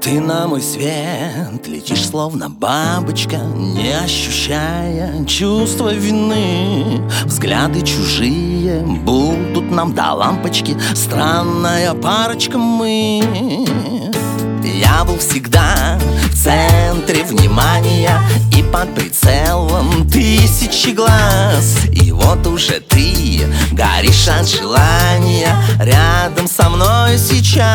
Ты на мой свет летишь словно бабочка, не ощущая чувства вины. Взгляды чужие будут нам до лампочки, странная парочка мы. Я был всегда в центре внимания и под прицелом тысячи глаз. И вот уже ты горишь от желания рядом со мной сейчас.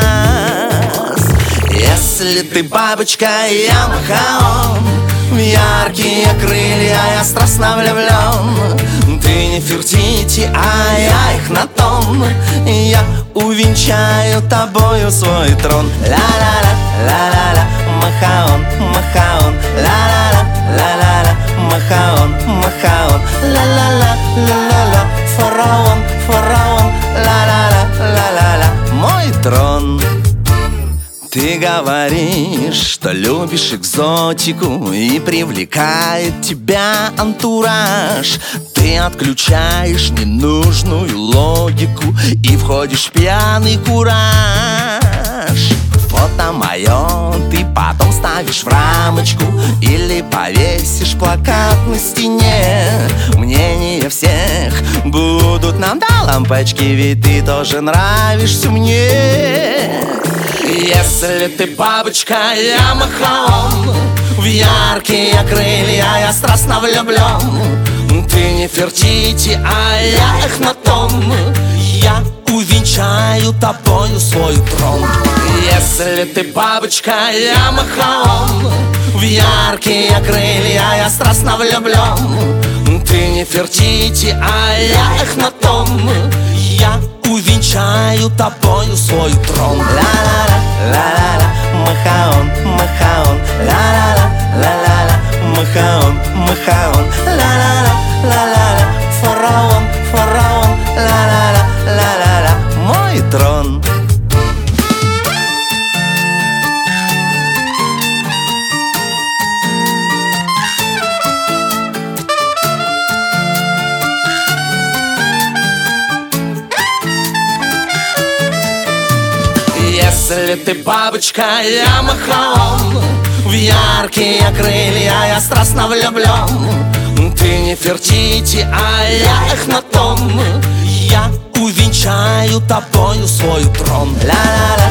Если ты бабочка, я махаон, в яркие крылья я страстно влюблен. Ты не Фертити, а я их на тон. Я увенчаю тобою свой трон. Ла-ла-ла, ла-ла-ла, махаон, махаон, ла-ла-ла, ла-ла-ла, махаон, махаон, ла-ла-ла, ла-ла-ла, фараон, фараон, ла-ла-ла, ла-ла-ла, мой трон. Ты говоришь, что любишь экзотику и привлекает тебя антураж. Ты отключаешь ненужную логику и входишь в пьяный кураж. Фото мое ты потом ставишь в рамочку или повесишь плакат на стене. Мнения всех будут нам до лампочки, ведь ты тоже нравишься мне. Если ты бабочка, я махаон, в яркие крылья я страстно влюблен. Ты не Фертити, а я Эхнатон. Я увенчаю тобою свой трон. Если ты бабочка, я махаон, в яркие крылья я страстно влюблен. Ты не Фертити, а я Эхнатон. Я увенчаю тобою свой трон. Ла-ла-ла, ла-ла-ла, махаон, махаон, ла-ла-ла, ла-ла-ла, махаон, махаон, ла-ла-ла, ла-ла-ла, фараон, фараон, ла-ла-ла, ла-ла-ла, мой трон. Если ты бабочка, я махаон, в яркие крылья я страстно влюблен. Ты не Фертити, а я Эхнатон. Я увенчаю тобою свой трон. Ла-ла-ла.